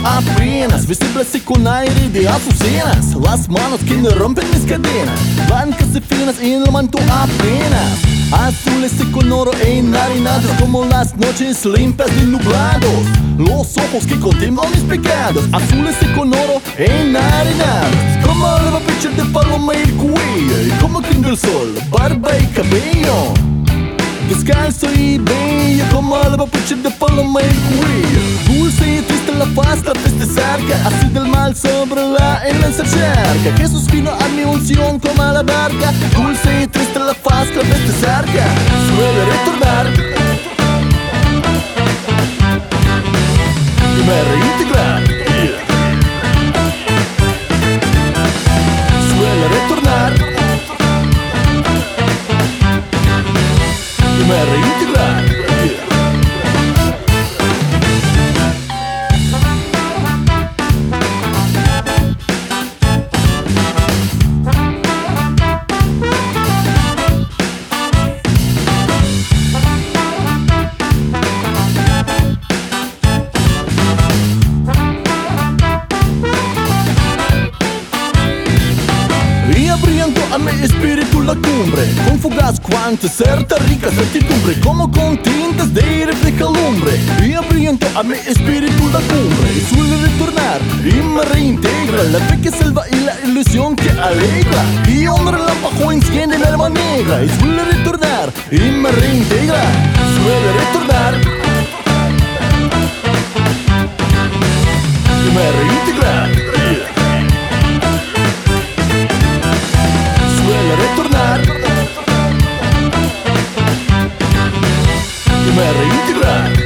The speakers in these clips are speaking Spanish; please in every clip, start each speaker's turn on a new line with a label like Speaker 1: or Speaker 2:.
Speaker 1: apenas, visibles y con aire de azucenas. Las manos que no rompen mis cadenas, blancas y finas y en el manto apenas. Azules y con oro enharinados, como las noches limpias de nublados. Los ojos que contemplan mis pecados, azules y con oro enharinados. Como el pecho de paloma y el cuello, y como que del sol, barba y cabello. Descalzo y bello, como el pecho de paloma y el cuello. Dulce y triste la faz, la peste cerca, así del mal sobre la inmensa charca. Jesús vino a mi unción como a la barca. Dulce y triste la faz, la peste cerca. Suele retornar y me reintegrar. Suele retornar y me reintegrar. A mi espíritu la cumbre, con fugaz cuanto cierta rica certidumbre, como con tintas de refleja lumbre. Y abriendo a mi espíritu la cumbre, y suele retornar y me reintegra la fe que salva y la ilusión que alegra. Y un relámpago enciende mi alma negra, y suele retornar y me reintegra. Suele retornar y me reintegra. Suele retornar y me reintegrar.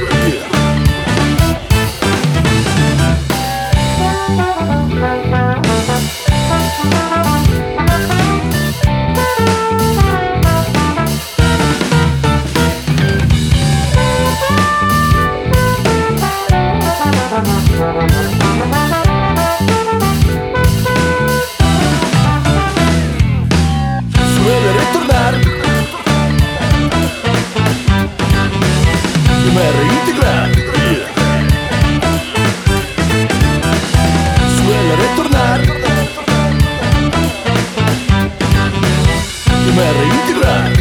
Speaker 1: Suele retornar y me reintegrar. Suele retornar y me reintegrar.